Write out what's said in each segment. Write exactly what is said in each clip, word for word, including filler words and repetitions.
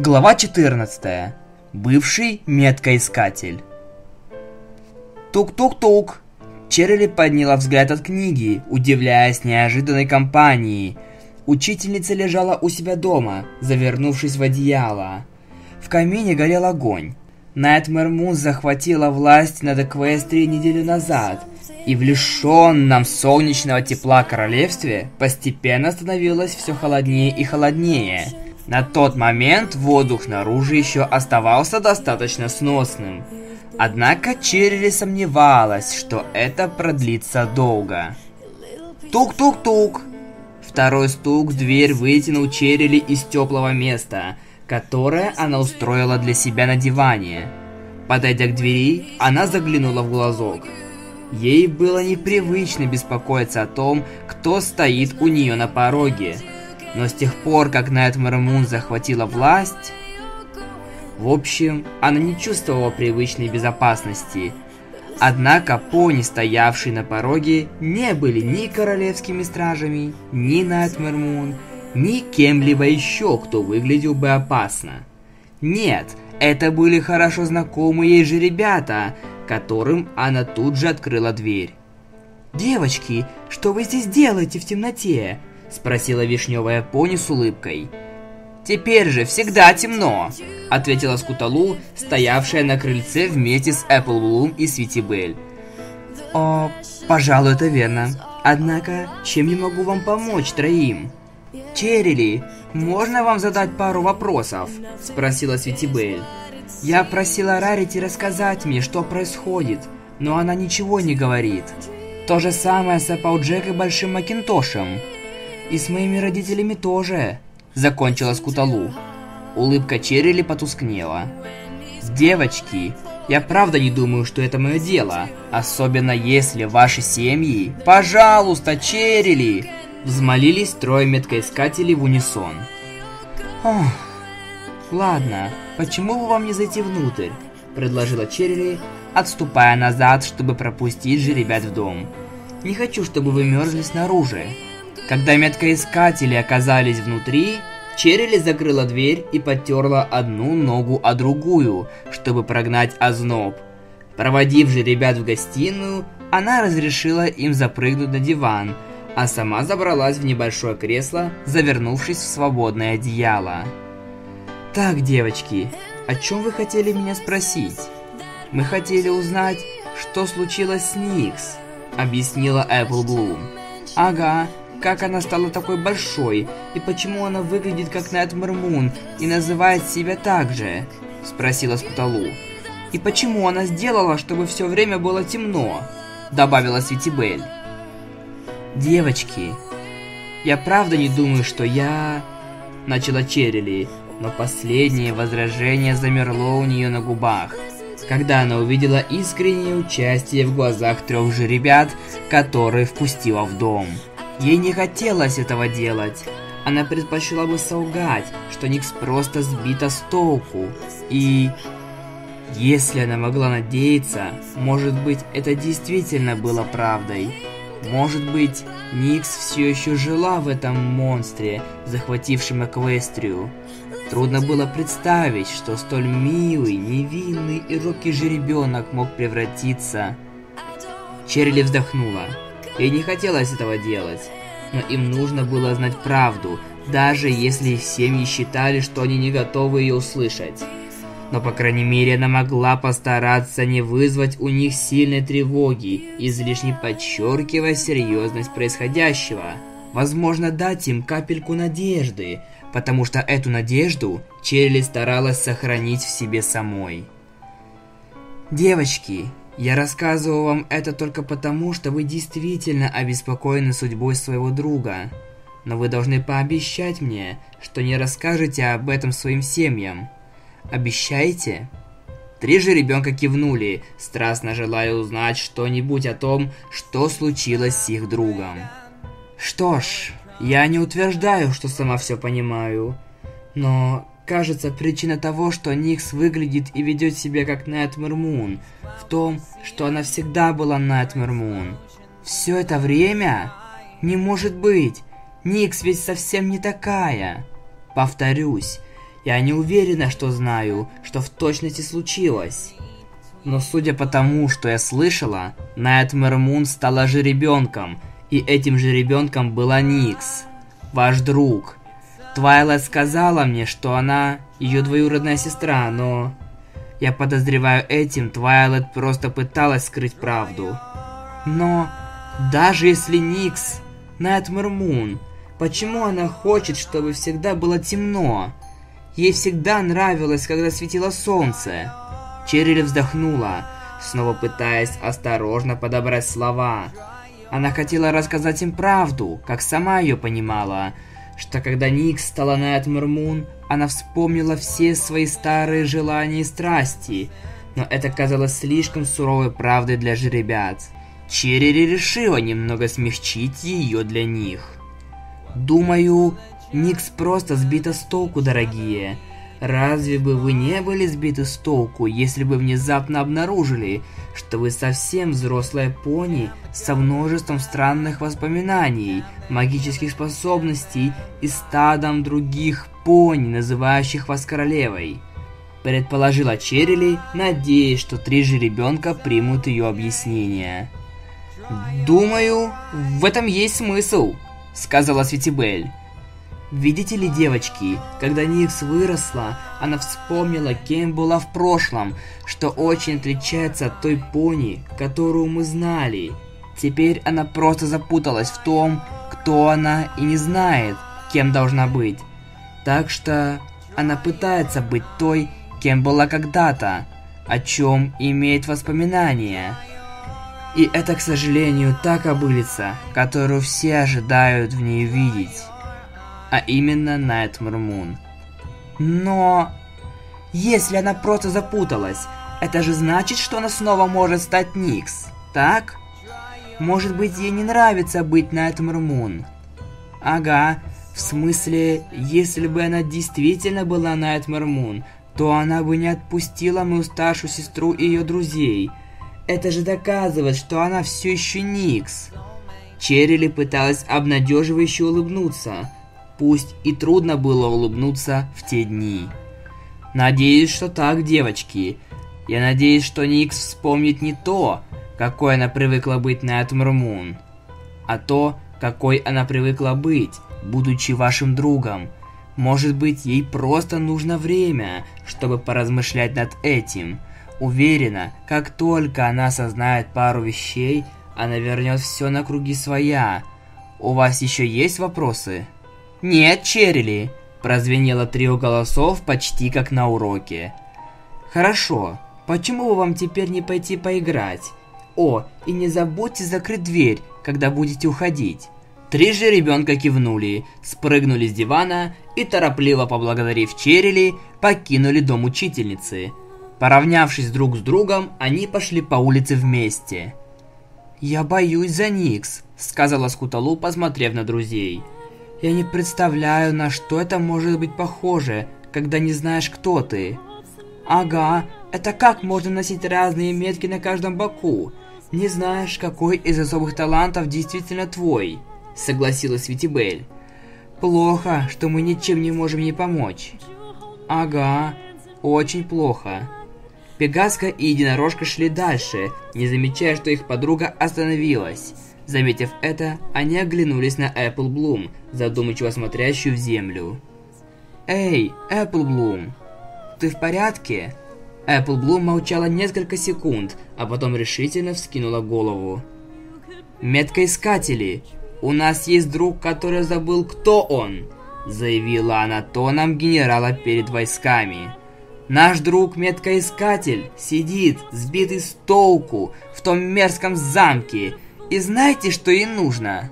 Глава четырнадцатая. Бывший меткоискатель. Тук-тук-тук. Черри подняла взгляд от книги, удивляясь неожиданной компании. Учительница лежала у себя дома, завернувшись в одеяло. В камине горел огонь. Найтмэр Мун захватила власть над Эквестрией неделю назад, и в лишенном солнечного тепла королевстве постепенно становилось все холоднее и холоднее. На тот момент воздух снаружи еще оставался достаточно сносным. Однако Черри сомневалась, что это продлится долго. Тук-тук-тук! Второй стук в дверь вытянул Черри из теплого места, которое она устроила для себя на диване. Подойдя к двери, она заглянула в глазок. Ей было непривычно беспокоиться о том, кто стоит у нее на пороге. Но с тех пор, как Найтмэр Мун захватила власть... В общем, она не чувствовала привычной безопасности. Однако пони, стоявшие на пороге, не были ни королевскими стражами, ни Найтмэр Мун, ни кем-либо еще, кто выглядел бы опасно. Нет, это были хорошо знакомые ей же ребята, которым она тут же открыла дверь. «Девочки, что вы здесь делаете в темноте?» — спросила вишневая пони с улыбкой. «Теперь же всегда темно», — ответила Скуталу, стоявшая на крыльце вместе с Эпплблум и Свитибель. «О, пожалуй, это верно. Однако, чем я могу вам помочь троим?» «Черри, можно вам задать пару вопросов?» — спросила Свитибель. «Я просила Рарити рассказать мне, что происходит, но она ничего не говорит. То же самое с Эпплджек и Большим Макинтошем. И с моими родителями тоже», — закончила Скуталу. Улыбка Черри потускнела. «Девочки, я правда не думаю, что это мое дело, особенно если ваши семьи...» «Пожалуйста, Черри!» — взмолились трое меткоискателей в унисон. «Ох, ладно, почему бы вам не зайти внутрь?» — предложила Черри, отступая назад, чтобы пропустить же ребят в дом. «Не хочу, чтобы вы мерзли снаружи». Когда меткоискатели оказались внутри, Черри закрыла дверь и подтерла одну ногу о другую, чтобы прогнать озноб. Проводив же ребят в гостиную, она разрешила им запрыгнуть на диван, а сама забралась в небольшое кресло, завернувшись в свободное одеяло. «Так, девочки, о чем вы хотели меня спросить?» «Мы хотели узнать, что случилось с Никс», — объяснила Эпплблум. «Ага. Как она стала такой большой, и почему она выглядит как Найтмэр Мун и называет себя так же?» — спросила Скуталу. «И почему она сделала, чтобы все время было темно?» — добавила Свитибель. «Девочки, я правда не думаю, что я...» — начала Черри, но последнее возражение замерло у нее на губах, когда она увидела искреннее участие в глазах трех же ребят, которые впустила в дом. Ей не хотелось этого делать. Она предпочла бы солгать, что Никс просто сбита с толку. И... если она могла надеяться, может быть, это действительно было правдой. Может быть, Никс все еще жила в этом монстре, захватившем Эквестрию. Трудно было представить, что столь милый, невинный и робкий жеребенок мог превратиться... Черри вздохнула. Ей не хотелось этого делать, но им нужно было знать правду, даже если их семьи считали, что они не готовы ее услышать. Но, по крайней мере, она могла постараться не вызвать у них сильной тревоги, излишне подчеркивая серьезность происходящего. Возможно, дать им капельку надежды, потому что эту надежду Черри старалась сохранить в себе самой. «Девочки, я рассказываю вам это только потому, что вы действительно обеспокоены судьбой своего друга. Но вы должны пообещать мне, что не расскажете об этом своим семьям. Обещаете?» Три же ребенка кивнули, страстно желая узнать что-нибудь о том, что случилось с их другом. «Что ж, я не утверждаю, что сама все понимаю, но... кажется, причина того, что Никс выглядит и ведет себя как Найтмэр Мун, в том, что она всегда была Найтмэр Мун. Все это время? Не может быть! Никс ведь совсем не такая. Повторюсь, Я не уверена, что знаю, что в точности случилось. Но судя по тому, что я слышала, Найтмэр Мун стала жеребенком, и этим жеребенком была Никс, ваш друг. Твайлайт сказала мне, что она ее двоюродная сестра, но... Я подозреваю, этим Твайлайт просто пыталась скрыть правду. Но даже если Никс Найтмэр Мун, почему она хочет, чтобы всегда было темно? Ей всегда нравилось, когда светило солнце. Черри вздохнула, снова пытаясь осторожно подобрать слова. Она хотела рассказать им правду, как сама ее понимала, что когда Никс стала Найтмэр Мун, она вспомнила все свои старые желания и страсти, но это казалось слишком суровой правдой для жеребят. Черри решила немного смягчить ее для них. Думаю, Никс просто сбита с толку, дорогие. Разве бы вы не были сбиты с толку, если бы внезапно обнаружили, что вы совсем взрослая пони со множеством странных воспоминаний, магических способностей и стадом других пони, называющих вас королевой? Предположила Черри, надеясь, что три жеребенка примут ее объяснение. «Думаю, в этом есть смысл», — сказала Светибель. Видите ли, девочки, когда Никс выросла, она вспомнила, кем была в прошлом, что очень отличается от той пони, которую мы знали. Теперь она просто запуталась в том, кто она, и не знает, кем должна быть. Так что она пытается быть той, кем была когда-то, о чем имеет воспоминания. И это, к сожалению, та кобылица, которую все ожидают в ней видеть. А именно Найтмэр Мун. Но... если она просто запуталась, это же значит, что она снова может стать Никс, так? Может быть, ей не нравится быть Найтмэр Мун? Ага, в смысле, если бы она действительно была Найтмэр Мун, то она бы не отпустила мою старшую сестру и ее друзей. Это же доказывает, что она все еще Никс. Черри пыталась обнадеживающе улыбнуться. Пусть и трудно было улыбнуться в те дни. Надеюсь, что так, девочки. Я надеюсь, что Никс вспомнит не то, какой она привыкла быть Найтмэр Мун, а то, какой она привыкла быть, будучи вашим другом. Может быть, ей просто нужно время, чтобы поразмышлять над этим. Уверена, как только она осознает пару вещей, она вернет все на круги своя. У вас еще есть вопросы? «Нет, Черри!» – прозвенело трио голосов почти как на уроке. «Хорошо, почему бы вам теперь не пойти поиграть? О, и не забудьте закрыть дверь, когда будете уходить». Три же ребенка кивнули, спрыгнули с дивана и, торопливо поблагодарив Черри, покинули дом учительницы. Поравнявшись друг с другом, они пошли по улице вместе. «Я боюсь за Никс», – сказала Скуталу, посмотрев на друзей. «Я не представляю, на что это может быть похоже, когда не знаешь, кто ты». «Ага, это как можно носить разные метки на каждом боку? Не знаешь, какой из особых талантов действительно твой», — согласилась Светибель. «Плохо, что мы ничем не можем ей помочь». «Ага, очень плохо». Пегаска и Единорожка шли дальше, не замечая, что их подруга остановилась. Заметив это, они оглянулись на Apple Bloom, задумчиво смотрящую в землю. «Эй, Apple Bloom, ты в порядке?» Apple Bloom молчала несколько секунд, а потом решительно вскинула голову. «Меткоискатели, у нас есть друг, который забыл, кто он», заявила она тоном генерала перед войсками. «Наш друг Меткоискатель сидит, сбитый с толку, в том мерзком замке. И знаете, что ей нужно?»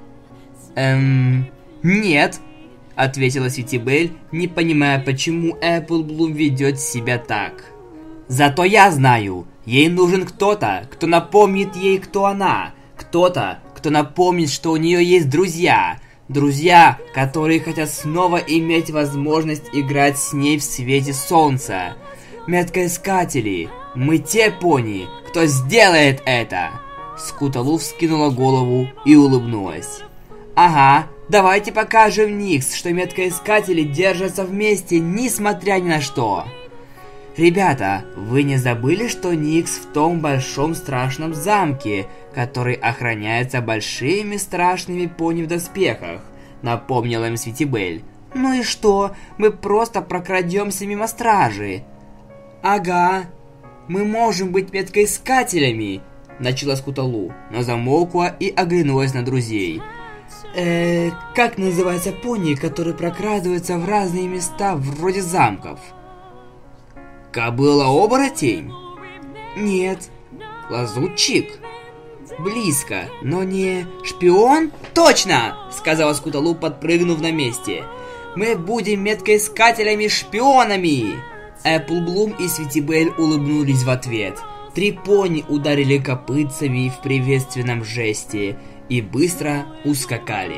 «Эм... нет», — ответила Светибель, не понимая, почему Apple Bloom ведет себя так. «Зато я знаю, ей нужен кто-то, кто напомнит ей, кто она. Кто-то, кто напомнит, что у нее есть друзья. Друзья, которые хотят снова иметь возможность играть с ней в свете солнца. Меткоискатели, мы те пони, кто сделает это!» Скуталу вскинула голову и улыбнулась. Ага, давайте покажем Никс, что меткоискатели держатся вместе, несмотря ни на что. Ребята, вы не забыли, что Никс в том большом страшном замке, который охраняется большими страшными пони в доспехах? Напомнила им Светибель. Ну и что? Мы просто прокрадемся мимо стражи. Ага, мы можем быть меткоискателями, начала Скуталу, но замолкла и оглянулась на друзей. Э, как называется пони, которые прокрадываются в разные места, вроде замков? Кобыла-оборотень? Нет. Лазутчик? Близко, но не... Шпион? Точно! Сказала Скуталу, подпрыгнув на месте. Мы будем меткоискателями-шпионами! Эпплблум и Светибель улыбнулись в ответ. Три пони ударили копытцами в приветственном жесте и быстро ускакали.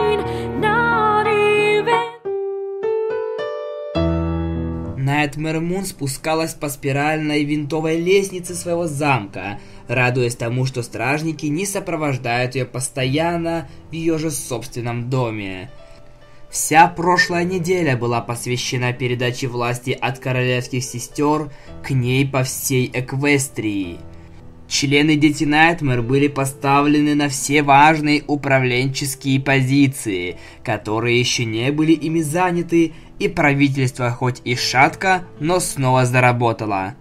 Найтмэр Мун спускалась по спиральной винтовой лестнице своего замка, радуясь тому, что стражники не сопровождают ее постоянно в ее же собственном доме. Вся прошлая неделя была посвящена передаче власти от королевских сестер к ней по всей Эквестрии. Члены Дети Найтмэр были поставлены на все важные управленческие позиции, которые еще не были ими заняты, и правительство хоть и шатко, но снова заработало.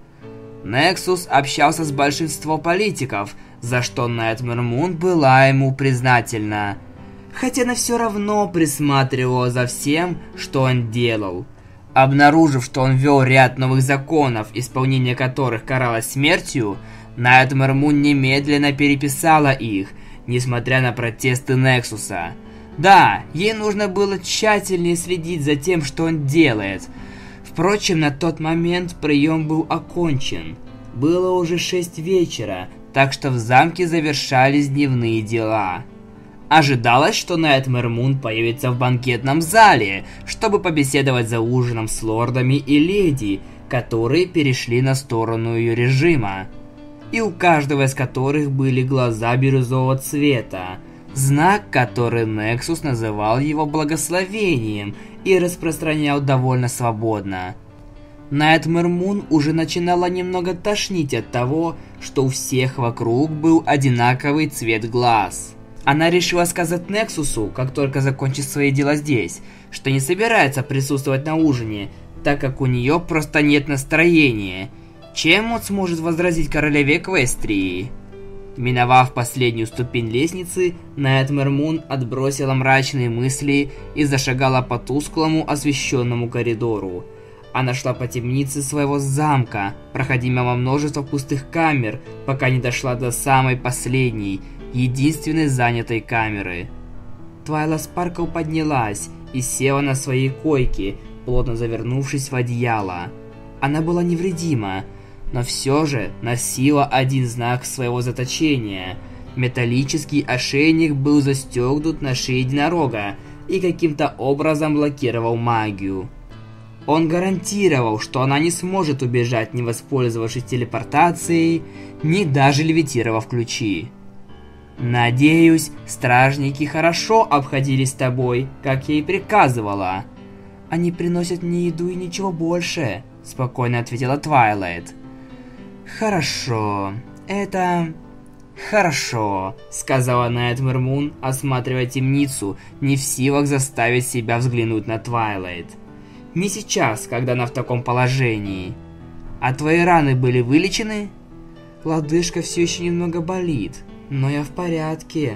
Нексус общался с большинством политиков, за что Найтмэр Мун была ему признательна. Хотя она все равно присматривала за всем, что он делал. Обнаружив, что он ввел ряд новых законов, исполнение которых каралось смертью, Найтмэр Мун немедленно переписала их, несмотря на протесты Нексуса. Да, ей нужно было тщательнее следить за тем, что он делает. Впрочем, на тот момент прием был окончен. Было уже шесть вечера, так что в замке завершались дневные дела. Ожидалось, что Найтмэр Мун появится в банкетном зале, чтобы побеседовать за ужином с лордами и леди, которые перешли на сторону ее режима. И у каждого из которых были глаза бирюзового цвета, знак, который Нексус называл его благословением и распространял довольно свободно. Найтмэр Мун уже начинала немного тошнить от того, что у всех вокруг был одинаковый цвет глаз. Она решила сказать Нексусу, как только закончит свои дела здесь, что не собирается присутствовать на ужине, так как у нее просто нет настроения. Чем он сможет возразить королеве Эквестрии? Миновав последнюю ступень лестницы, Найтмэр Мун отбросила мрачные мысли и зашагала по тусклому освещенному коридору. Она шла по темнице своего замка, проходя мимо множества пустых камер, пока не дошла до самой последней, единственной занятой камеры. Твайла Спаркл поднялась и села на своей койке, плотно завернувшись в одеяло. Она была невредима, но все же носила один знак своего заточения. Металлический ошейник был застегнут на шее единорога и каким-то образом блокировал магию. Он гарантировал, что она не сможет убежать, не воспользовавшись телепортацией, ни даже левитировав ключи. «Надеюсь, стражники хорошо обходились с тобой, как я и приказывала. Они приносят мне еду и ничего больше», — спокойно ответила Твайлайт. «Хорошо, это... хорошо», — сказала Найтмэр Мун, осматривая темницу, не в силах заставить себя взглянуть на Твайлайт. «Не сейчас, когда она в таком положении. А твои раны были вылечены?» «Лодыжка все еще немного болит, но я в порядке».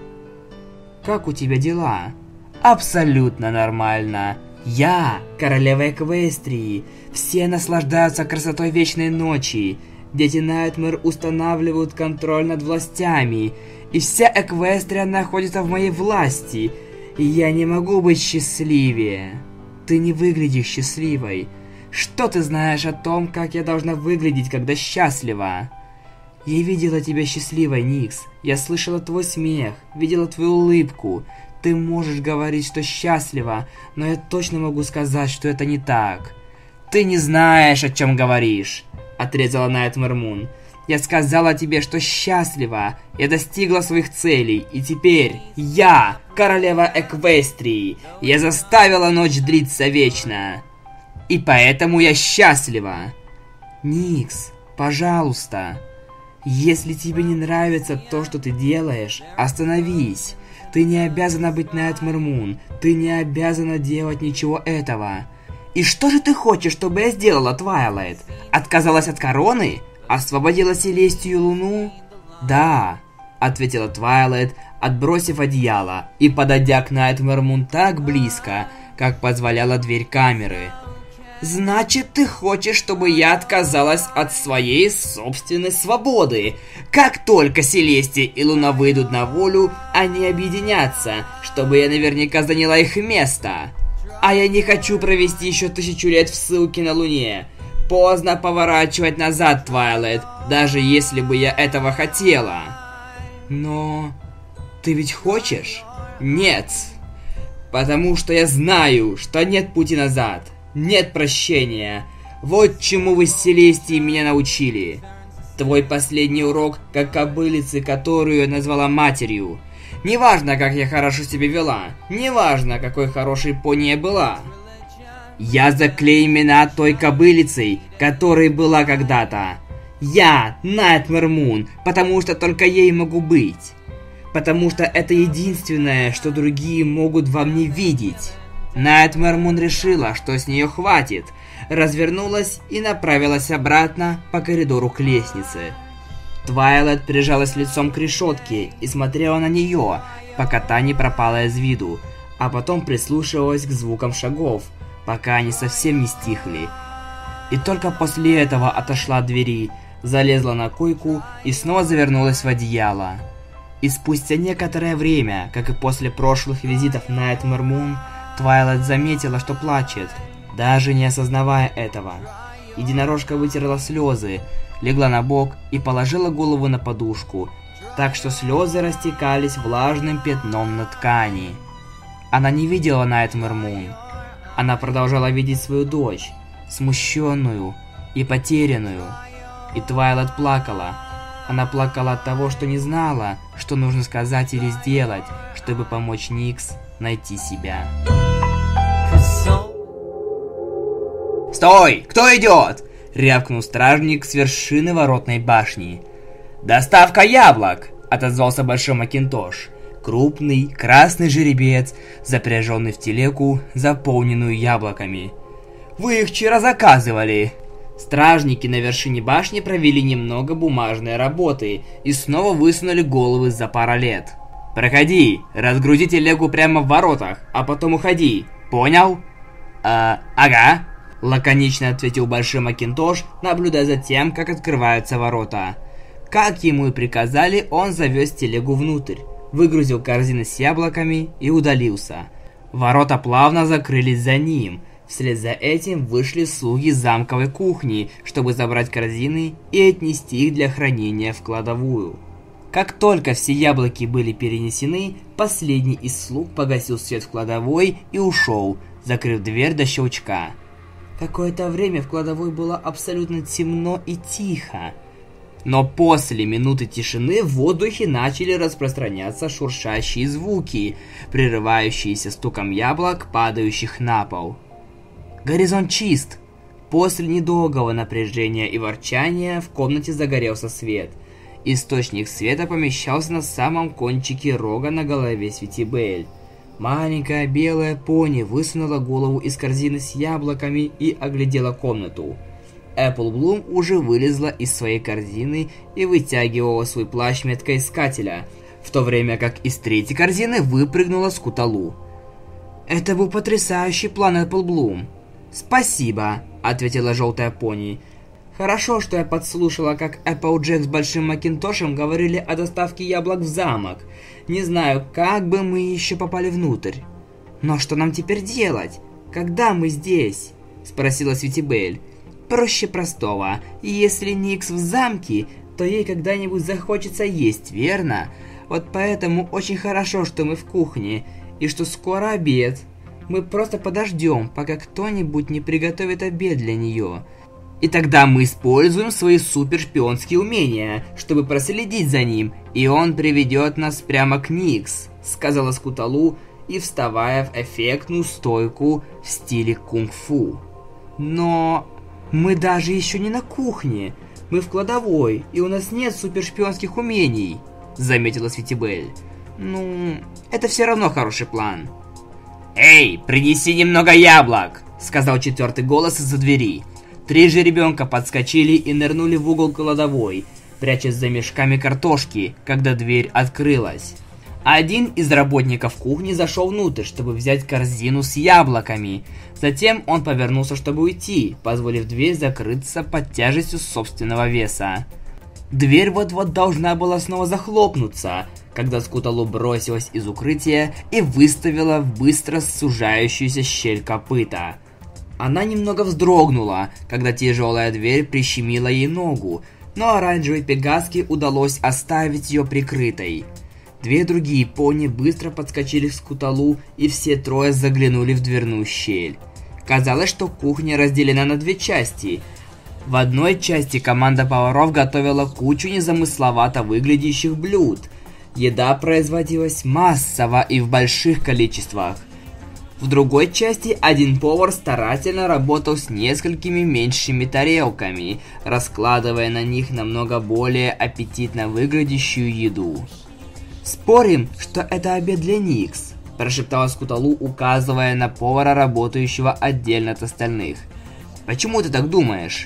«Как у тебя дела?» «Абсолютно нормально. Я королева Эквестрии. Все наслаждаются красотой вечной ночи. Дети Найтмэр устанавливают контроль над властями, и вся Эквестрия находится в моей власти, и я не могу быть счастливее». «Ты не выглядишь счастливой. Что ты знаешь о том, как я должна выглядеть, когда счастлива?» «Я видела тебя счастливой, Никс. Я слышала твой смех, видела твою улыбку. Ты можешь говорить, что счастлива, но я точно могу сказать, что это не так». «Ты не знаешь, о чем говоришь», — отрезала Найтмэр Мун. «Я сказала тебе, что счастлива. Я достигла своих целей, и теперь я королева Эквестрии. Я заставила ночь длиться вечно. И поэтому я счастлива. Никс, пожалуйста. Если тебе не нравится то, что ты делаешь, остановись. Ты не обязана быть Найтмэр Мун. Ты не обязана делать ничего этого. И что же ты хочешь, чтобы я сделала, Твайлайт? Отказалась от короны? Освободила Селестию Луну? Да, ответила Твайлайт, отбросив одеяло и подойдя к Найтмэр Мун так близко, как позволяла дверь камеры. Значит, ты хочешь, чтобы я отказалась от своей собственной свободы. Как только Селестия и Луна выйдут на волю, они объединятся, чтобы я наверняка заняла их место. А я не хочу провести еще тысячу лет в ссылке на Луне. Поздно поворачивать назад, Твайлайт, даже если бы я этого хотела. Но... ты ведь хочешь? Нет. Потому что я знаю, что нет пути назад. Нет прощения. Вот чему вы с Селестией меня научили. Твой последний урок, как кобылицы, которую я назвала матерью. Неважно, как я хорошо себя вела. Неважно, какой хорошей пони я была. Я заклеймена той кобылицей, которой была когда-то. Я Найтмэр Мун, потому что только ей могу быть. Потому что это единственное, что другие могут во мне видеть. Найтмэр Мун решила, что с нее хватит, развернулась и направилась обратно по коридору к лестнице. Твайлайт прижалась лицом к решетке и смотрела на нее, пока та не пропала из виду, а потом прислушивалась к звукам шагов, пока они совсем не стихли. И только после этого отошла от двери, залезла на койку и снова завернулась в одеяло. И спустя некоторое время, как и после прошлых визитов Найтмэр Мун, Твайлайт заметила, что плачет, даже не осознавая этого. Единорожка вытерла слезы, легла на бок и положила голову на подушку, так что слезы растекались влажным пятном на ткани. Она не видела Найтмэр Мун. Она продолжала видеть свою дочь, смущенную и потерянную. И Твайлайт плакала. Она плакала от того, что не знала, что нужно сказать или сделать, чтобы помочь Никс найти себя. «Стой! Кто идет?» — рявкнул стражник с вершины воротной башни. «Доставка яблок!» — отозвался Большой Макинтош. Крупный, красный жеребец, запряженный в телегу, заполненную яблоками. «Вы их вчера заказывали!» Стражники на вершине башни провели немного бумажной работы и снова высунули головы за паралет. «Проходи, разгрузи телегу прямо в воротах, а потом уходи, понял?» «А, ага», — лаконично ответил Большой Макинтош, наблюдая за тем, как открываются ворота. Как ему и приказали, он завез телегу внутрь, выгрузил корзины с яблоками и удалился. Ворота плавно закрылись за ним. Вслед за этим вышли слуги замковой кухни, чтобы забрать корзины и отнести их для хранения в кладовую. Как только все яблоки были перенесены, последний из слуг погасил свет в кладовой и ушел, закрыв дверь до щелчка. Какое-то время в кладовой было абсолютно темно и тихо. Но после минуты тишины в воздухе начали распространяться шуршащие звуки, прерывающиеся стуком яблок, падающих на пол. Горизонт чист. После недолгого напряжения и ворчания в комнате загорелся свет. Источник света помещался на самом кончике рога на голове Светибель. Маленькая белая пони высунула голову из корзины с яблоками и оглядела комнату. Apple Bloom уже вылезла из своей корзины и вытягивала свой плащ меткоискателя, в то время как из третьей корзины выпрыгнула Скуталу. «Это был потрясающий план, Apple Bloom». «Спасибо», — ответила желтая пони. «Хорошо, что я подслушала, как Applejack с Большим Макинтошем говорили о доставке яблок в замок. Не знаю, как бы мы еще попали внутрь». «Но что нам теперь делать? Когда мы здесь?» — спросила Светибель. «Проще простого. Если Никс в замке, то ей когда-нибудь захочется есть, верно? Вот поэтому очень хорошо, что мы в кухне, и что скоро обед. Мы просто подождем, пока кто-нибудь не приготовит обед для нее. И тогда мы используем свои супершпионские умения, чтобы проследить за ним, и он приведет нас прямо к Никс. сказала Скуталу и вставая в эффектную стойку в стиле кунг-фу. Но мы даже еще не на кухне. Мы в кладовой, и у нас нет супершпионских умений, заметила Светибель. Ну, это все равно хороший план. Эй, принеси немного яблок, сказал четвертый голос из-за двери. Три жеребенка подскочили и нырнули в угол кладовой, прячась за мешками картошки, когда дверь открылась. Один из работников кухни зашел внутрь, чтобы взять корзину с яблоками. Затем он повернулся, чтобы уйти, позволив дверь закрыться под тяжестью собственного веса. Дверь вот-вот должна была снова захлопнуться, когда Скуталу бросилась из укрытия и выставила в быстро сужающуюся щель копыта. Она немного вздрогнула, когда тяжелая дверь прищемила ей ногу, но оранжевой пегаске удалось оставить ее прикрытой. Две другие пони быстро подскочили к Скуталу, и все трое заглянули в дверную щель. Казалось, что кухня разделена на две части. В одной части команда поваров готовила кучу незамысловато выглядящих блюд. Еда производилась массово и в больших количествах. В другой части один повар старательно работал с несколькими меньшими тарелками, раскладывая на них намного более аппетитно выглядящую еду. «Спорим, что это обед для Никс», – прошептала Скуталу, указывая на повара, работающего отдельно от остальных. «Почему ты так думаешь?»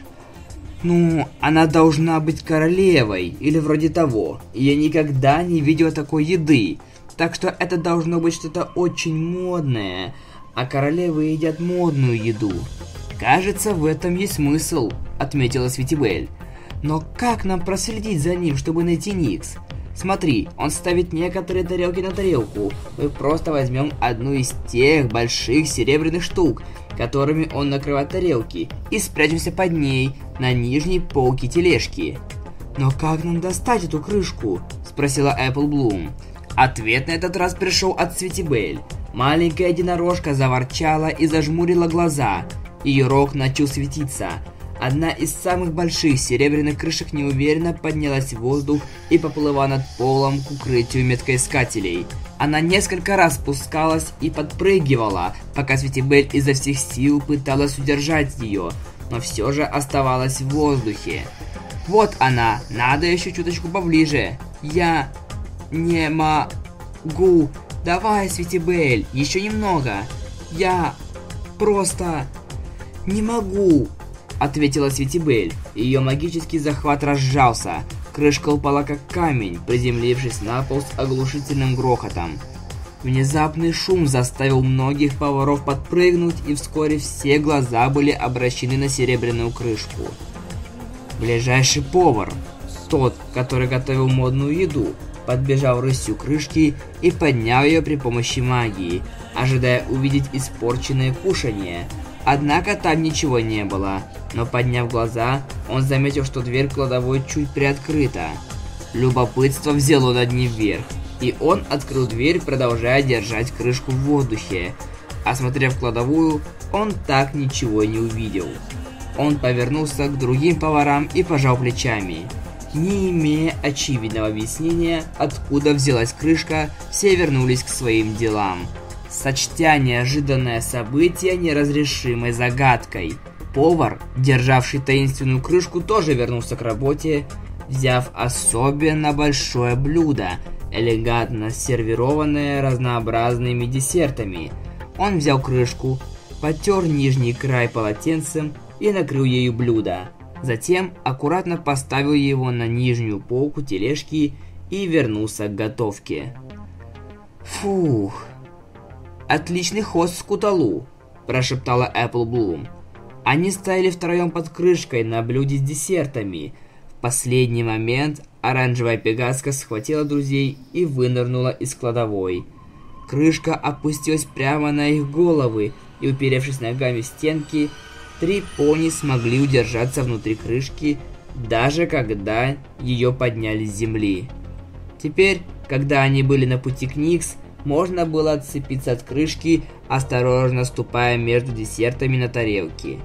«Ну, она должна быть королевой, или вроде того. Я никогда не видела такой еды, так что это должно быть что-то очень модное, а королевы едят модную еду». «Кажется, в этом есть смысл», – отметила Светибель. «Но как нам проследить за ним, чтобы найти Никс? Смотри, он ставит некоторые тарелки на тарелку. Мы просто возьмем одну из тех больших серебряных штук, которыми он накрывает тарелки, и спрячемся под ней, на нижней полке тележки». «Но как нам достать эту крышку?» – спросила Apple Bloom. Ответ на этот раз пришел от Светибель. Маленькая единорожка заворчала и зажмурила глаза. Ее рог начал светиться. Одна из самых больших серебряных крышек неуверенно поднялась в воздух и поплыла над полом к укрытию меткоискателей. Она несколько раз спускалась и подпрыгивала, пока Светибель изо всех сил пыталась удержать ее, но все же оставалась в воздухе. «Вот она, надо еще чуточку поближе. Я не могу. Давай, Светибель, еще немного. Я просто не могу», ответила Светибель. Ее магический захват разжался. Крышка упала как камень, приземлившись на пол с оглушительным грохотом. Внезапный шум заставил многих поваров подпрыгнуть, и вскоре все глаза были обращены на серебряную крышку. Ближайший повар, тот, который готовил модную еду, подбежал рысью к крышке и поднял ее при помощи магии, ожидая увидеть испорченное кушанье. Однако там ничего не было, но подняв глаза, он заметил, что дверь кладовой чуть приоткрыта. Любопытство взяло над ним вверх, и он открыл дверь, продолжая держать крышку в воздухе. Осмотрев кладовую, он так ничего и не увидел. Он повернулся к другим поварам и пожал плечами. Не имея очевидного объяснения, откуда взялась крышка, все вернулись к своим делам, сочтя неожиданное событие неразрешимой загадкой. Повар, державший таинственную крышку, тоже вернулся к работе, взяв особенно большое блюдо, элегантно сервированное разнообразными десертами. Он взял крышку, потер нижний край полотенцем и накрыл ею блюдо. Затем аккуратно поставил его на нижнюю полку тележки и вернулся к готовке. «Фух, отличный ход, Скуталу», – прошептала Apple Bloom. Они стояли втроем под крышкой на блюде с десертами. В последний момент оранжевая пегаска схватила друзей и вынырнула из кладовой. Крышка опустилась прямо на их головы, и, уперевшись ногами в стенки, три пони смогли удержаться внутри крышки, даже когда ее подняли с земли. Теперь, когда они были на пути к Никс, можно было отцепиться от крышки, осторожно ступая между десертами на тарелки.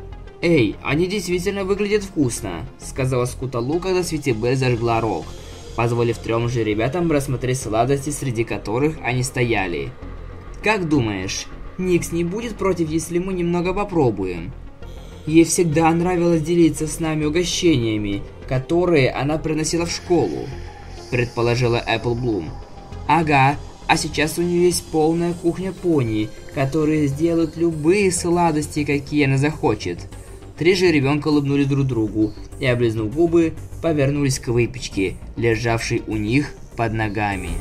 «Эй, они действительно выглядят вкусно», — сказала Скуталу, когда Светибель зажгла рог. позволив трем же ребятам рассмотреть сладости, среди которых они стояли. «Как думаешь, Никс не будет против, если мы немного попробуем?» Ей всегда нравилось делиться с нами угощениями, которые она приносила в школу, предположила Эпплблум. Ага, а сейчас у нее есть полная кухня пони, которые сделают любые сладости, какие она захочет. Три же ребенка улыбнулись друг другу и, облизнув губы, повернулись к выпечке, лежавшей у них под ногами.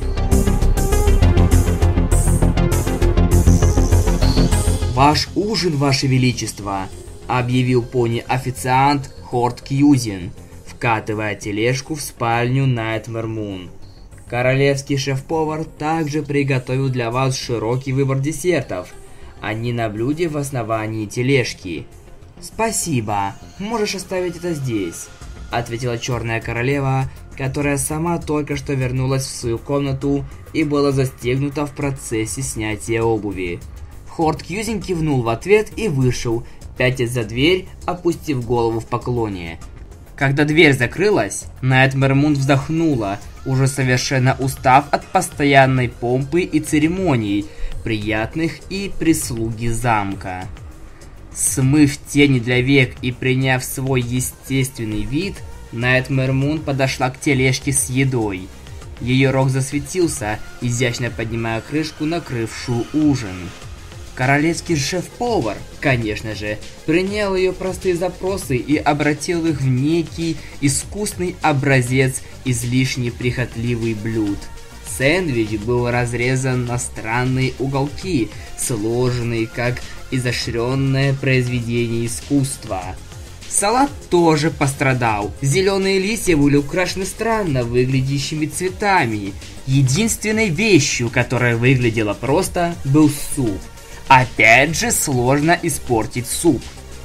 «Ваш ужин, Ваше Величество!» — объявил пони-официант Хорт Кьюзен, вкатывая тележку в спальню Найтмэр Мун. «Королевский шеф-повар также приготовил для вас широкий выбор десертов. Они на блюде в основании тележки». «Спасибо, можешь оставить это здесь», — ответила Черная Королева, которая сама только что вернулась в свою комнату и была застегнута в процессе снятия обуви. Хорт Кьюзен кивнул в ответ и вышел, пятясь за дверь, опустив голову в поклоне. Когда дверь закрылась, Найтмэр Мун вздохнула, уже совершенно устав от постоянной помпы и церемоний, приятных и прислуги замка. Смыв тени для век и приняв свой естественный вид, Найтмэр Мун подошла к тележке с едой. Ее рог засветился, изящно поднимая крышку, накрывшую ужин. Королевский шеф-повар, конечно же, принял ее простые запросы и обратил их в некий искусный образец излишне прихотливый блюд. Сэндвич был разрезан на странные уголки, сложенные как изощренное произведение искусства. Салат тоже пострадал. Зеленые листья были украшены странно выглядящими цветами. Единственной вещью, которая выглядела просто, был суп. Опять же, сложно испортить суп.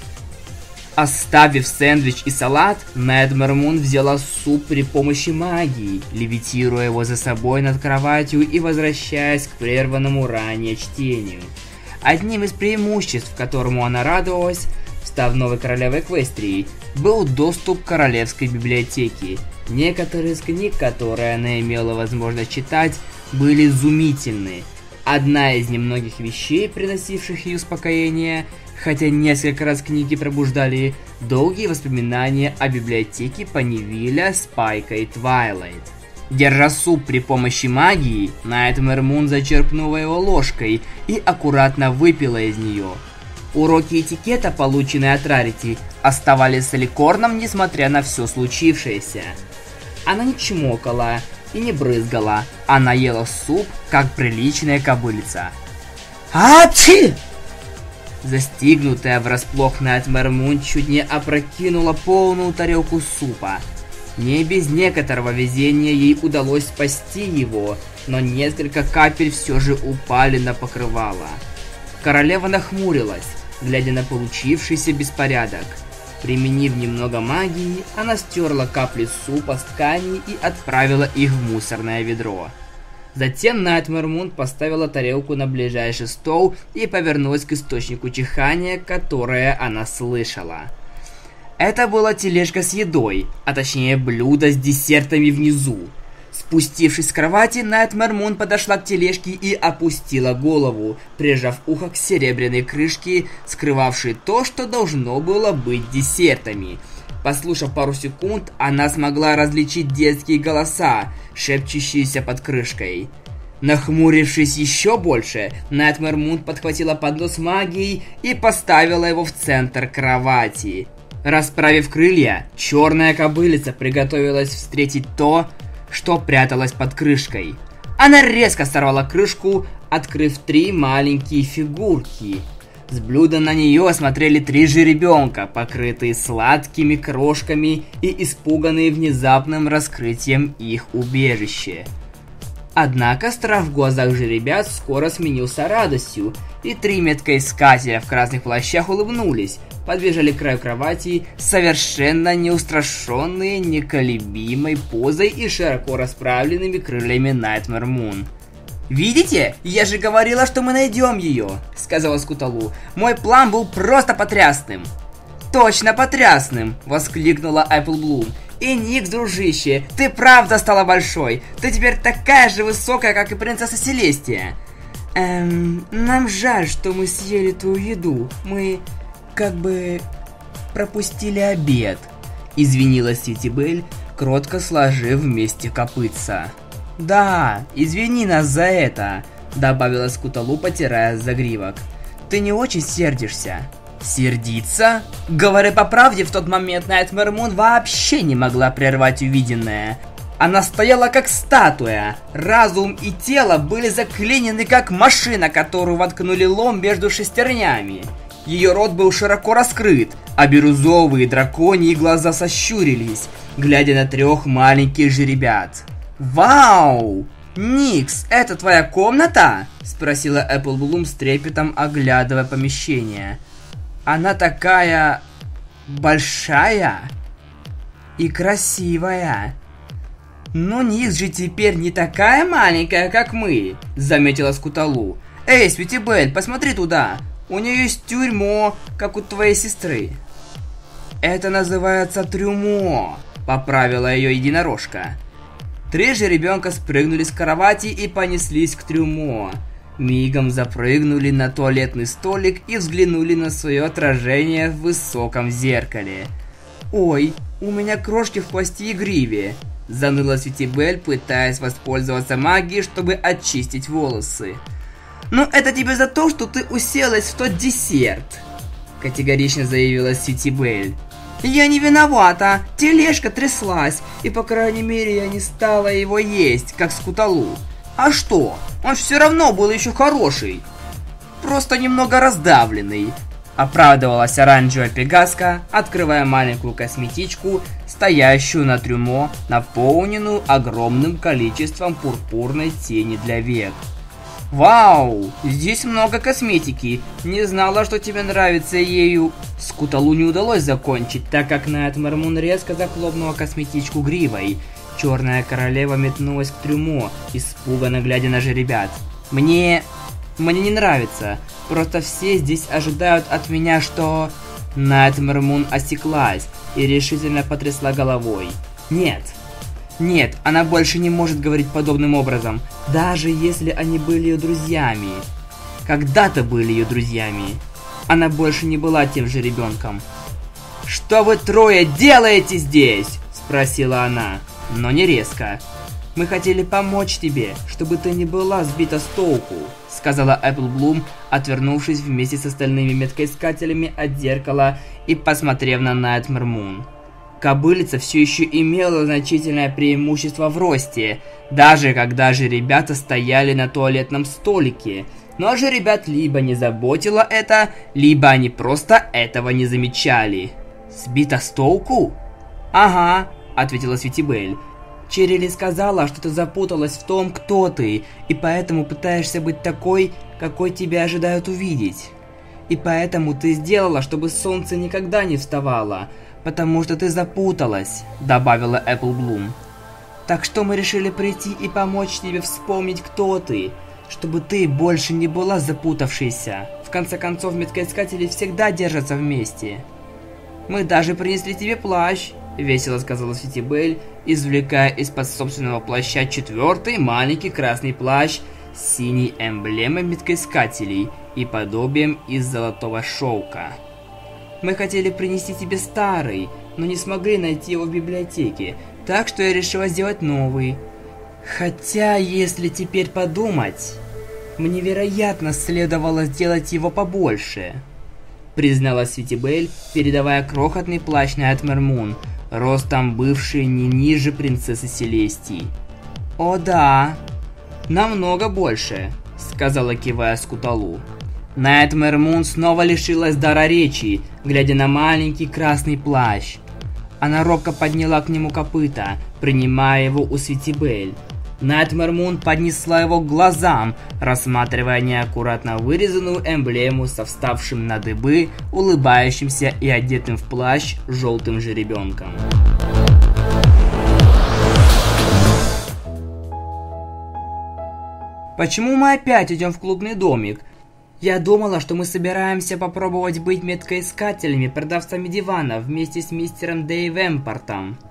Оставив сэндвич и салат, Найтмэр Мун взяла суп при помощи магии, левитируя его за собой над кроватью и возвращаясь к прерванному ранее чтению. Одним из преимуществ, которому она радовалась, став новой королевой Эквестрии, был доступ к королевской библиотеке. Некоторые из книг, которые она имела возможность читать, были изумительны. Одна из немногих вещей, приносивших ей успокоение, хотя несколько раз книги пробуждали долгие воспоминания о библиотеке Понивиля, Спайка и Твайлайт. Держа суп при помощи магии, Найтмэр Мун зачерпнула его ложкой и аккуратно выпила из нее. Уроки этикета, полученные от Рарити, оставались соликорном, несмотря на все случившееся. Она не чмокала и не брызгала, она ела суп, как приличная кобылица. Ачи! Застигнутая врасплох Найтмэр Мун чуть не опрокинула полную тарелку супа. Не без некоторого везения ей удалось спасти его, но несколько капель все же упали на покрывало. Королева нахмурилась, глядя на получившийся беспорядок. Применив немного магии, она стерла капли супа с ткани и отправила их в мусорное ведро. Затем Найтмэр Мун поставила тарелку на ближайший стол и повернулась к источнику чихания, которое она слышала. Это была тележка с едой, а точнее блюдо с десертами внизу. Спустившись с кровати, Найтмэр Мун подошла к тележке и опустила голову, прижав ухо к серебряной крышке, скрывавшей то, что должно было быть десертами. Послушав пару секунд, она смогла различить детские голоса, шепчущиеся под крышкой. Нахмурившись еще больше, Найтмэр Мун подхватила поднос магией и поставила его в центр кровати. Расправив крылья, черная кобылица приготовилась встретить то, что пряталось под крышкой. Она резко сорвала крышку, открыв три маленькие фигурки. С блюда на нее смотрели три жеребенка, покрытые сладкими крошками и испуганные внезапным раскрытием их убежища. Однако страх в глазах жеребят скоро сменился радостью, и три медкоискателя в красных плащах улыбнулись, подбежали к краю кровати, совершенно неустрашенные неколебимой позой и широко расправленными крыльями Найтмэр Мун. «Видите? Я же говорила, что мы найдем ее!» — сказала Скуталу. «Мой план был просто потрясным!» «Точно потрясным!» — воскликнула Эпплблум. И Никс, дружище, ты правда стала большой. Ты теперь такая же высокая, как и принцесса Селестия. Эм, нам жаль, что мы съели твою еду. Мы, как бы, пропустили обед. Извинилась Ситибель, кротко сложив вместе копытца. Да, извини нас за это, добавила Скуталу, потирая загривок. Ты не очень сердишься? Сердиться? Говоря по правде, в тот момент Найтмэр Мун вообще не могла прервать увиденное. Она стояла как статуя. Разум и тело были заклинены как машина, которую воткнули лом между шестернями. Ее рот был широко раскрыт, а бирюзовые драконьи глаза сощурились, глядя на трех маленьких жеребят. Вау! Никс, это твоя комната? Спросила Эпплблум с трепетом, оглядывая помещение. Она такая... большая и красивая. Но Никс же теперь не такая маленькая, как мы, заметила Скуталу. Эй, Светибель, посмотри туда. У нее есть тюрьмо, как у твоей сестры. Это называется трюмо, поправила ее единорожка. Три жеребенка спрыгнули с кровати и понеслись к трюмо. Мигом запрыгнули на туалетный столик и взглянули на свое отражение в высоком зеркале. Ой, у меня крошки в хвосте и гриве, заныла Светибель, пытаясь воспользоваться магией, чтобы очистить волосы. Ну это тебе за то, что ты уселась в тот десерт, категорично заявила Светибель. Я не виновата, тележка тряслась, и по крайней мере я не стала его есть, как Скуталу. А что? Он все равно был еще хороший. Просто немного раздавленный. Оправдывалась оранжевая пегаска, открывая маленькую косметичку, стоящую на трюмо, наполненную огромным количеством пурпурной тени для век. Вау, здесь много косметики. Не знала, что тебе нравится ею. Скуталу не удалось закончить, так как Найтмэр Мун резко захлопнула косметичку гривой. Черная королева метнулась к трюмо, испуганно глядя на жеребят. Мне... мне не нравится. Просто все здесь ожидают от меня, что... Найтмэр Мун осеклась и решительно потрясла головой. Нет. Нет, она больше не может говорить подобным образом, даже если они были ее друзьями. Когда-то были ее друзьями. Она больше не была тем же ребенком. «Что вы трое делаете здесь?» – спросила она, но не резко. «Мы хотели помочь тебе, чтобы ты не была сбита с толку», – сказала Эпплблум, отвернувшись вместе с остальными меткоискателями от зеркала и посмотрев на Найтмэр Мун. Кобылица все еще имела значительное преимущество в росте, даже когда же ребята стояли на туалетном столике. Но же ребят либо не заботило это, либо они просто этого не замечали. «Сбита с толку?» «Ага», — ответила Светибель. «Черили сказала, что ты запуталась в том, кто ты, и поэтому пытаешься быть такой, какой тебя ожидают увидеть. И поэтому ты сделала, чтобы солнце никогда не вставало, потому что ты запуталась», — добавила Эпплблум. «Так что мы решили прийти и помочь тебе вспомнить, кто ты, чтобы ты больше не была запутавшейся. В конце концов, меткоискатели всегда держатся вместе. Мы даже принесли тебе плащ», — весело сказала Светибель, извлекая из-под собственного плаща четвертый маленький красный плащ с синей эмблемой меткоискателей и подобием из золотого шелка. «Мы хотели принести тебе старый, но не смогли найти его в библиотеке, так что я решила сделать новый. Хотя, если теперь подумать, мне, вероятно, следовало сделать его побольше», — призналась Светибель, передавая крохотный плащ Найтмэр Мун, ростом бывший не ниже принцессы Селестии. «О да, намного больше», — сказала, кивая Скуталу. Найтмэр Мун снова лишилась дара речи, глядя на маленький красный плащ. Она робко подняла к нему копыта, принимая его у Светибель. Найтмэр Мун поднесла его к глазам, рассматривая неаккуратно вырезанную эмблему со вставшим на дыбы, улыбающимся и одетым в плащ желтым жеребенком. «Почему мы опять идем в клубный домик? Я думала, что мы собираемся попробовать быть меткоискателями, продавцами дивана вместе с мистером Дэйвемпортом».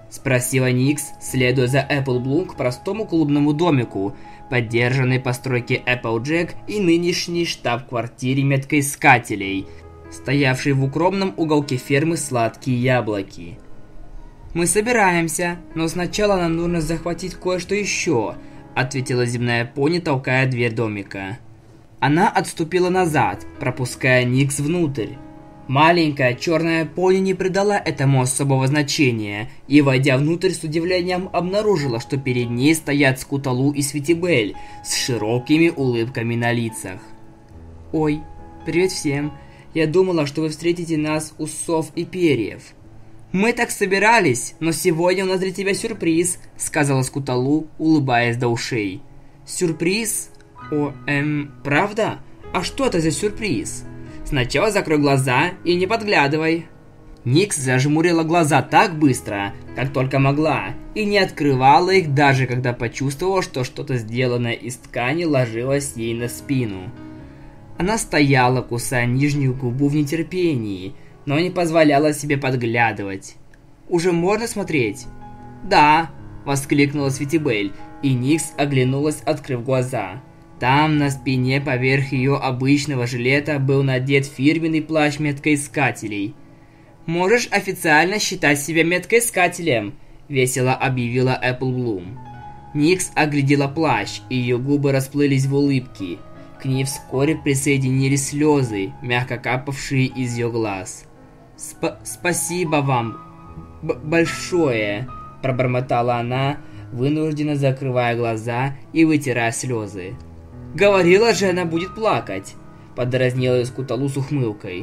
Спросила Никс, следуя за Эпплблум к простому клубному домику, поддержанной постройке Applejack и нынешней штаб-квартире меткоискателей, стоявшей в укромном уголке фермы Сладкие Яблоки. «Мы собираемся, но сначала нам нужно захватить кое-что еще», — ответила земная пони, толкая дверь домика. Она отступила назад, пропуская Никс внутрь. Маленькая черная пони не придала этому особого значения, и, войдя внутрь, с удивлением обнаружила, что перед ней стоят Скуталу и Светибель с широкими улыбками на лицах. «Ой, привет всем. Я думала, что вы встретите нас у сов и перьев». «Мы так собирались, но сегодня у нас для тебя сюрприз», — сказала Скуталу, улыбаясь до ушей. «Сюрприз? О, эм, правда? А что это за сюрприз?» «Сначала закрой глаза и не подглядывай». Никс зажмурила глаза так быстро, как только могла, и не открывала их даже когда почувствовала, что что-то сделанное из ткани ложилось ей на спину. Она стояла, кусая нижнюю губу в нетерпении, но не позволяла себе подглядывать. «Уже можно смотреть?» «Да!» — воскликнула Светибель, и Никс оглянулась, открыв глаза. Там на спине поверх ее обычного жилета был надет фирменный плащ меткоискателей. «Можешь официально считать себя меткоискателем», — весело объявила Эпплблум. Никс оглядела плащ, и ее губы расплылись в улыбке. К ней вскоре присоединились слезы, мягко капавшие из ее глаз. Сп- «Спасибо вам б- большое», — пробормотала она, вынужденно закрывая глаза и вытирая слезы. «Говорила же, она будет плакать», — подразнила ее Скуталу с ухмылкой.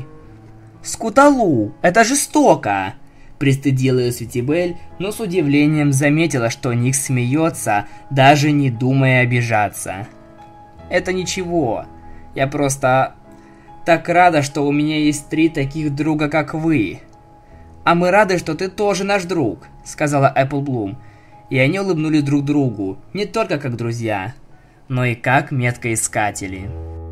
«Скуталу, это жестоко!» — пристыдила ее Светибель, но с удивлением заметила, что Никс смеется, даже не думая обижаться. «Это ничего, я просто так рада, что у меня есть три таких друга, как вы». «А мы рады, что ты тоже наш друг», — сказала Эпплблум, и они улыбнулись друг другу, не только как друзья, но и как меткоискатели.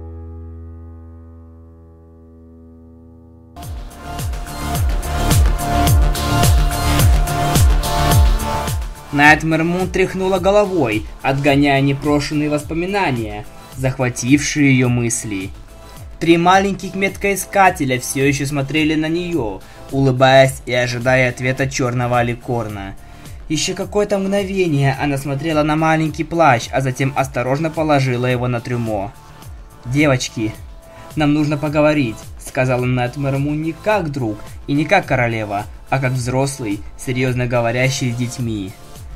Найтмэр Мун тряхнула головой, отгоняя непрошенные воспоминания, захватившие ее мысли. Три маленьких меткоискателя все еще смотрели на нее, улыбаясь и ожидая ответа черного аликорна. Еще какое-то мгновение она смотрела на маленький плащ, а затем осторожно положила его на трюмо. «Девочки, нам нужно поговорить», — сказала Найтмэр Мун не как друг и не как королева, а как взрослый, серьезно говорящий с детьми.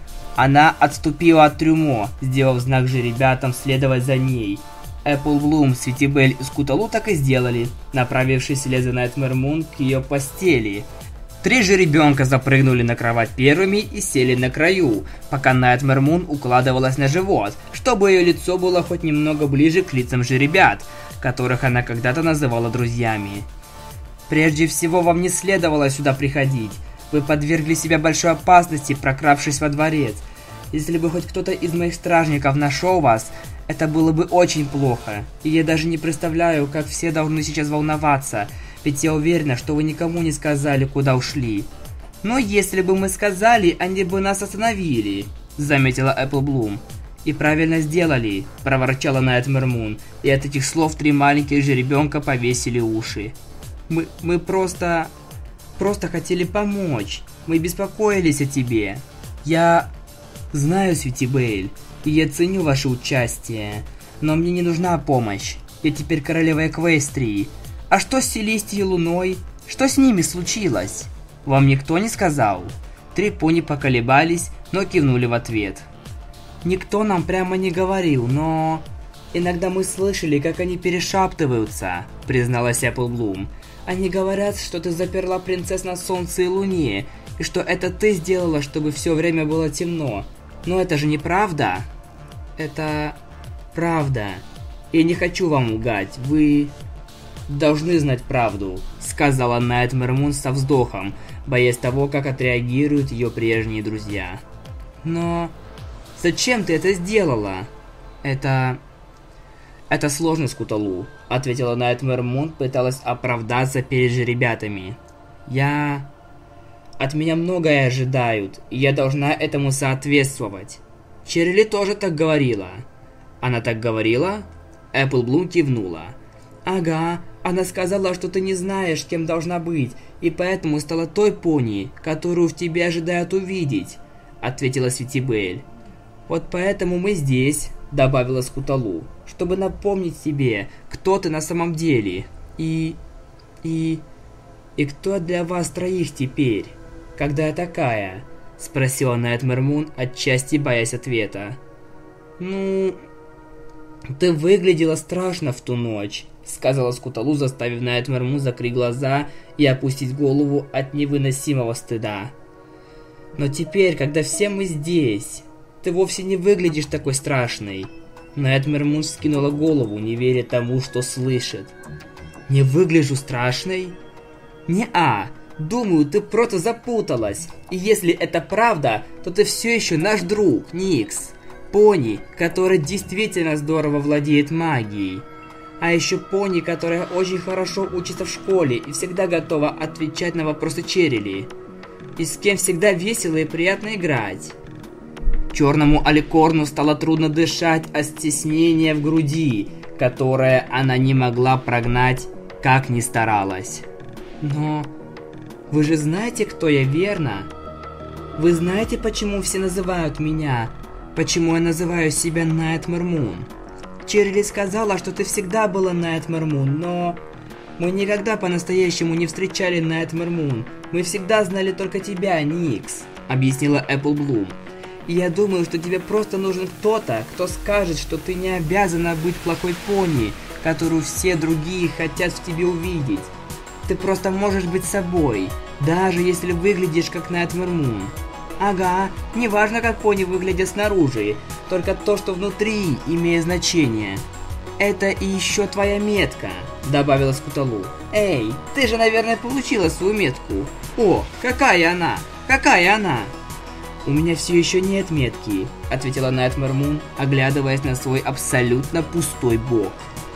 Она отступила от трюмо, сделав знак же ребятам следовать за ней. Эпплблум, Светибель и Скуталу так и сделали, направившись вслед за Найтмэр Мун к ее постели. Три жеребенка запрыгнули на кровать первыми и сели на краю, пока Найтмэр Мун укладывалась на живот, чтобы ее лицо было хоть немного ближе к лицам жеребят, которых она когда-то называла друзьями. «Прежде всего, вам не следовало сюда приходить. Вы подвергли себя большой опасности, прокравшись во дворец. Если бы хоть кто-то из моих стражников нашел вас, это было бы очень плохо. И я даже не представляю, как все должны сейчас волноваться, ведь я уверена, что вы никому не сказали, куда ушли. Но если бы мы сказали, они бы нас остановили», — заметила Эпплблум. «И правильно сделали», — проворчала Найтмэр Мун, и от этих слов три маленьких жеребенка повесили уши. «Мы, мы просто... просто хотели помочь. Мы беспокоились о тебе. Я знаю, Светибель, и я ценю ваше участие, но мне не нужна помощь. Я теперь королева Эквестрии. А что с Селестией и Луной? Что с ними случилось? Вам никто не сказал?» Три пони поколебались, но кивнули в ответ. «Никто нам прямо не говорил, но... иногда мы слышали, как они перешептываются», — призналась Эпплблум. «Они говорят, что ты заперла принцесс на Солнце и Луне, и что это ты сделала, чтобы все время было темно. Но это же не правда?» «Это... правда. Я не хочу вам лгать, вы... должны знать правду», — сказала Найтмэр Мун со вздохом, боясь того, как отреагируют ее прежние друзья. «Но... зачем ты это сделала?» «Это... это сложно, Скуталу», — ответила Найтмэр Мун, пыталась оправдаться перед жеребятами. «Я... От меня многое ожидают, и я должна этому соответствовать. Черли тоже так говорила. Она так говорила? Эпплблум кивнула. Ага, она сказала, что ты не знаешь, кем должна быть, и поэтому стала той пони, которую в тебе ожидают увидеть, ответила Светибель. Вот поэтому мы здесь, добавила Скуталу, чтобы напомнить тебе, кто ты на самом деле. И... и... и кто для вас троих теперь? Когда я такая? Спросила Найтмэр Мун, отчасти боясь ответа. Ну... ты выглядела страшно в ту ночь, сказала Скуталу, заставив Найтмэр Мун закрыть глаза и опустить голову от невыносимого стыда. Но теперь, когда все мы здесь, ты вовсе не выглядишь такой страшной. Найтмэр Мун скинула голову, не веря тому, что слышит. Не выгляжу страшной? Не-а, думаю, ты просто запуталась. И если это правда, то ты все еще наш друг, Никс. Пони, который действительно здорово владеет магией. А еще пони, которая очень хорошо учится в школе и всегда готова отвечать на вопросы Черили. И с кем всегда весело и приятно играть. Черному Аликорну стало трудно дышать от стеснения в груди, которое она не могла прогнать, как ни старалась. Но вы же знаете, кто я, верно? Вы знаете, почему все называют меня? Почему я называю себя Найтмэр Мун? Черли сказала, что ты всегда была Найтмэр Мун, но... мы никогда по-настоящему не встречали Найтмэр Мун. Мы всегда знали только тебя, Никс, объяснила Эпплблум. И я думаю, что тебе просто нужен кто-то, кто скажет, что ты не обязана быть плохой пони, которую все другие хотят в тебе увидеть. Ты просто можешь быть собой, даже если выглядишь как Найтмэр Мун. Ага, неважно, как пони выглядят снаружи, только то, что внутри, имеет значение. Это и еще твоя метка, добавила Скуталу. Эй, ты же, наверное, получила свою метку. О, какая она? Какая она? У меня все еще нет метки, ответила Найтмэр Мун, оглядываясь на свой абсолютно пустой бок.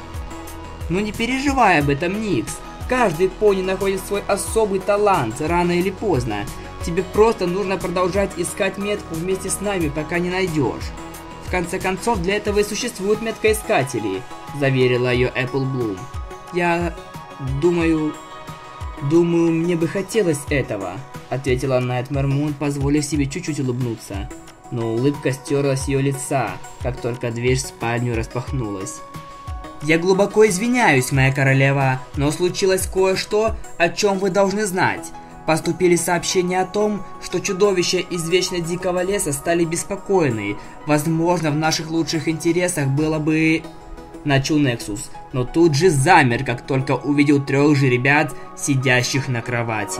Ну не переживай об этом, Никс. Каждый пони находит свой особый талант, рано или поздно. Тебе просто нужно продолжать искать метку вместе с нами, пока не найдешь. В конце концов, для этого и существуют меткоискатели, заверила ее Эпплблум. Я думаю... думаю, мне бы хотелось этого, ответила Найтмэр Мун, позволив себе чуть-чуть улыбнуться. Но улыбка стерлась с ее лица, как только дверь в спальню распахнулась. Я глубоко извиняюсь, моя королева, но случилось кое-что, о чем вы должны знать. Поступили сообщения о том, что чудовища из Вечно Дикого Леса стали беспокойны. Возможно, в наших лучших интересах было бы... Начал Нексус, но тут же замер, как только увидел трех же ребят, сидящих на кровати.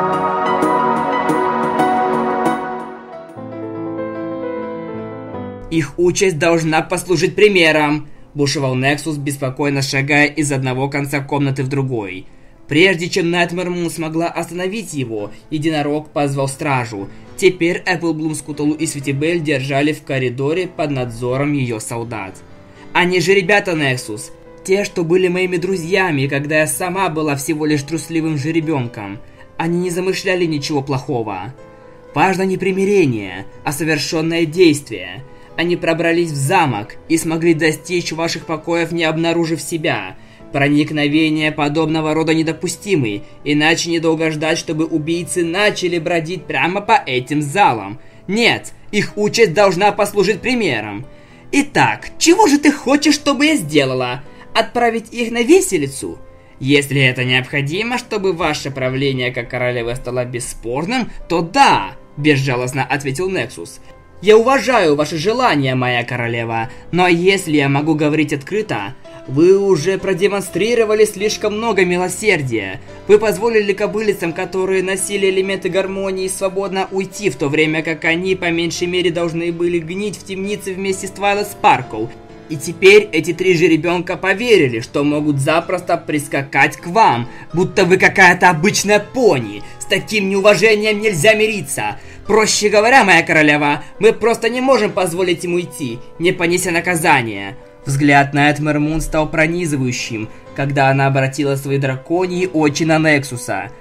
Их участь должна послужить примером, бушевал Нексус, беспокойно шагая из одного конца комнаты в другой. Прежде чем Найтмэр Мун смогла остановить его, единорог позвал стражу. Теперь Эпплблум, Скуталу и Светибель держали в коридоре под надзором ее солдат. Они же ребята, Нексус. Те, что были моими друзьями, когда я сама была всего лишь трусливым жеребенком. Они не замышляли ничего плохого. Важно не примирение, а совершенное действие. Они пробрались в замок и смогли достичь ваших покоев, не обнаружив себя. Проникновения подобного рода недопустимы, иначе недолго ждать, чтобы убийцы начали бродить прямо по этим залам. Нет, их участь должна послужить примером. Итак, чего же ты хочешь, чтобы я сделала? Отправить их на виселицу? Если это необходимо, чтобы ваше правление как королевы стало бесспорным, то да, безжалостно ответил Нексус. Я уважаю ваши желания, моя королева, но если я могу говорить открыто, вы уже продемонстрировали слишком много милосердия. Вы позволили кобылицам, которые носили элементы гармонии, свободно уйти, в то время как они, по меньшей мере, должны были гнить в темнице вместе с Твайлайт Спаркл. И теперь эти три жеребенка поверили, что могут запросто прискакать к вам, будто вы какая-то обычная пони. С таким неуважением нельзя мириться. Проще говоря, моя королева, мы просто не можем позволить им уйти, не понеся наказания. Взгляд Найтмэр Мун стал пронизывающим, когда она обратила свои драконьи очи на Нексуса.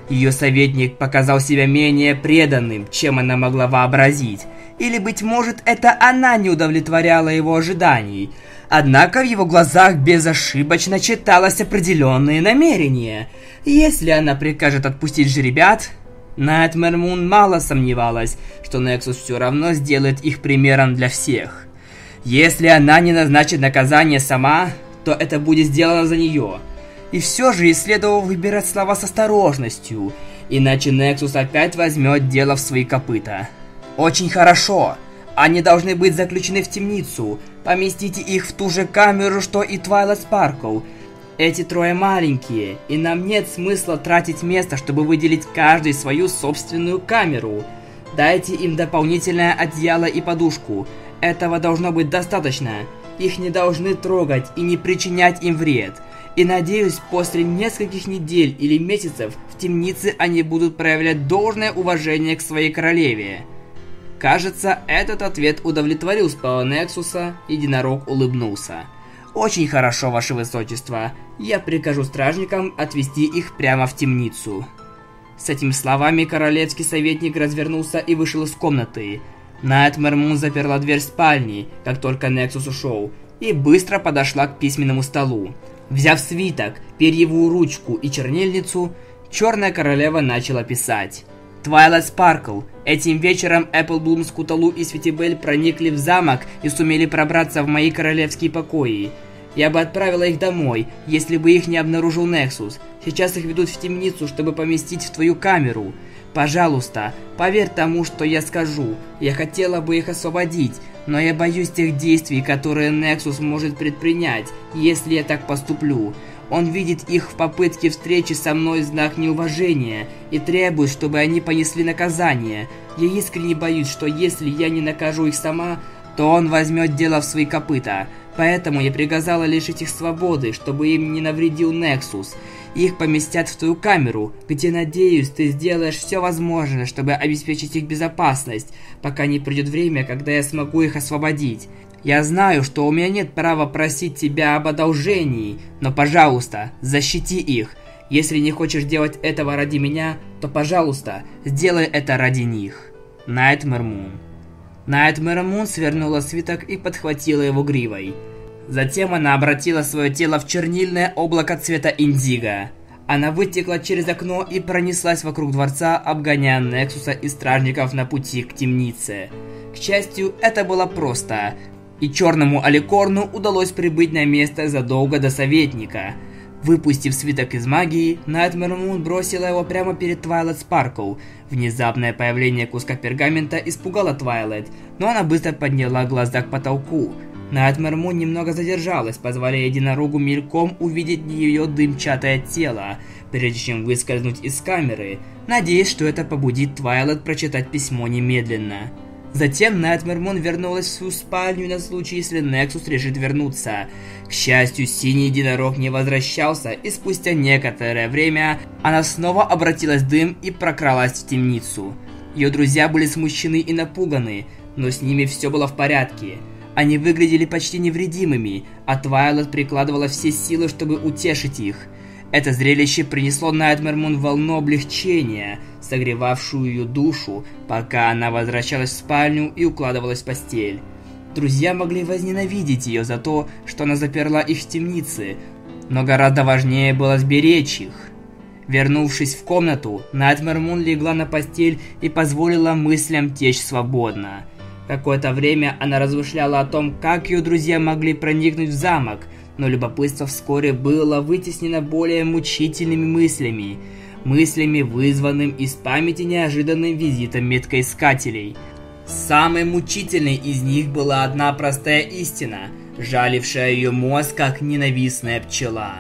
Ее советник показал себя менее преданным, чем она могла вообразить. Или, быть может, это она не удовлетворяла его ожиданий. Однако в его глазах безошибочно читалось определенные намерения. Если она прикажет отпустить жеребят... Найтмэр Мун мало сомневалась, что Нексус все равно сделает их примером для всех. Если она не назначит наказание сама, то это будет сделано за нее. И все же ей следовало выбирать слова с осторожностью, иначе Нексус опять возьмет дело в свои копыта. Очень хорошо. Они должны быть заключены в темницу. Поместите их в ту же камеру, что и Твайлайт Спаркл. Эти трое маленькие, и нам нет смысла тратить место, чтобы выделить каждый свою собственную камеру. Дайте им дополнительное одеяло и подушку. Этого должно быть достаточно. Их не должны трогать и не причинять им вред. И надеюсь, после нескольких недель или месяцев в темнице они будут проявлять должное уважение к своей королеве. Кажется, этот ответ удовлетворил спала Нексуса, единорог улыбнулся. Очень хорошо, ваше высочество. Я прикажу стражникам отвести их прямо в темницу. С этими словами королевский советник развернулся и вышел из комнаты. Найтмэр Мун заперла дверь спальни, как только Нексус ушел, и быстро подошла к письменному столу. Взяв свиток, перьевую ручку и чернильницу, Черная Королева начала писать. Твайлайт Спаркл. Этим вечером Эпплблум, Скуталу и Светибель проникли в замок и сумели пробраться в мои королевские покои. Я бы отправила их домой, если бы их не обнаружил Нексус. Сейчас их ведут в темницу, чтобы поместить в твою камеру. Пожалуйста, поверь тому, что я скажу. Я хотела бы их освободить, но я боюсь тех действий, которые Нексус может предпринять, если я так поступлю. Он видит их в попытке встречи со мной в знак неуважения и требует, чтобы они понесли наказание. Я искренне боюсь, что если я не накажу их сама, то он возьмет дело в свои копыта. Поэтому я приказала лишить их свободы, чтобы им не навредил Нексус. Их поместят в твою камеру, где, надеюсь, ты сделаешь все возможное, чтобы обеспечить их безопасность, пока не придет время, когда я смогу их освободить. Я знаю, что у меня нет права просить тебя об одолжении, но, пожалуйста, защити их. Если не хочешь делать этого ради меня, то, пожалуйста, сделай это ради них. Найтмэр Мун. Найтмэр Мун свернула свиток и подхватила его гривой. Затем она обратила свое тело в чернильное облако цвета индиго. Она вытекла через окно и пронеслась вокруг дворца, обгоняя Нексуса и стражников на пути к темнице. К счастью, это было просто, и черному Аликорну удалось прибыть на место задолго до советника. Выпустив свиток из магии, Найтмэр Мун бросила его прямо перед Твайлайт Спаркл. Внезапное появление куска пергамента испугало Твайлайт, но она быстро подняла глаза к потолку. Найтмэр Мун немного задержалась, позволяя единорогу мельком увидеть ее дымчатое тело, прежде чем выскользнуть из камеры, надеясь, что это побудит Твайлайт прочитать письмо немедленно. Затем Найтмэр Мун вернулась в свою спальню на случай, если Нексус решит вернуться. К счастью, синий единорог не возвращался, и спустя некоторое время она снова обратилась в дым и прокралась в темницу. Ее друзья были смущены и напуганы, но с ними все было в порядке. Они выглядели почти невредимыми, а Твайлайт прикладывала все силы, чтобы утешить их. Это зрелище принесло Найтмэр Мун волну облегчения, согревавшую ее душу, пока она возвращалась в спальню и укладывалась в постель. Друзья могли возненавидеть ее за то, что она заперла их в темнице, но гораздо важнее было сберечь их. Вернувшись в комнату, Найтмэр Мун легла на постель и позволила мыслям течь свободно. Какое-то время она размышляла о том, как ее друзья могли проникнуть в замок, но любопытство вскоре было вытеснено более мучительными мыслями. Мыслями, вызванным из памяти неожиданным визитом меткоискателей. Самой мучительной из них была одна простая истина, жалившая ее мозг, как ненавистная пчела.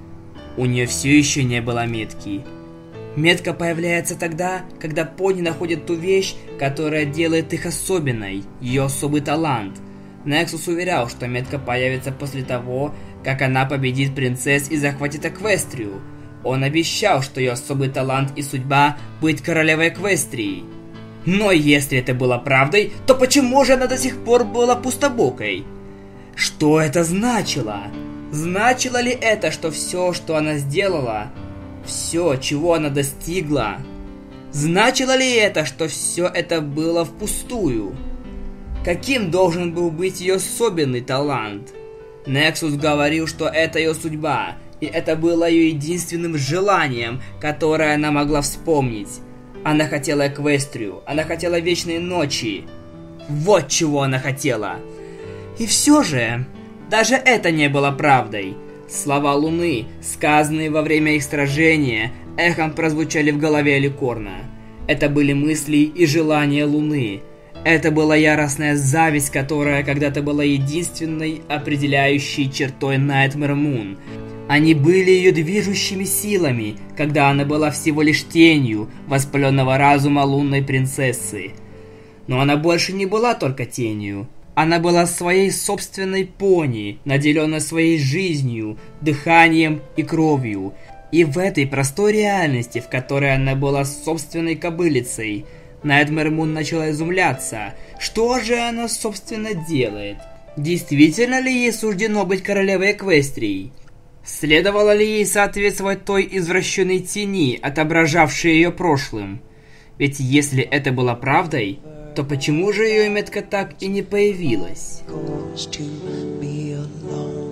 У нее все еще не было метки. Метка появляется тогда, когда пони находят ту вещь, которая делает их особенной, ее особый талант. Нексус уверял, что метка появится после того, как она победит принцесс и захватит Эквестрию. Он обещал, что ее особый талант и судьба быть королевой Эквестрии. Но если это было правдой, то почему же она до сих пор была пустобокой? Что это значило? Значило ли это, что все, что она сделала, все, чего она достигла, значило ли это, что все это было впустую? Каким должен был быть ее особенный талант? Нексус говорил, что это ее судьба, и это было ее единственным желанием, которое она могла вспомнить. Она хотела Эквестрию, она хотела Вечной Ночи. Вот чего она хотела. И все же, даже это не было правдой. Слова Луны, сказанные во время их сражения, эхом прозвучали в голове Аликорна. Это были мысли и желания Луны. Это была яростная зависть, которая когда-то была единственной определяющей чертой Nightmare Moon. Они были ее движущими силами, когда она была всего лишь тенью воспаленного разума лунной принцессы. Но она больше не была только тенью. Она была своей собственной пони, наделенной своей жизнью, дыханием и кровью. И в этой простой реальности, в которой она была собственной кобылицей, Nightmare Moon начала изумляться. Что же она, собственно, делает? Действительно ли ей суждено быть королевой Эквестрии? Следовало ли ей соответствовать той извращенной тени, отображавшей ее прошлым? Ведь если это было правдой, то почему же ее метка так и не появилась?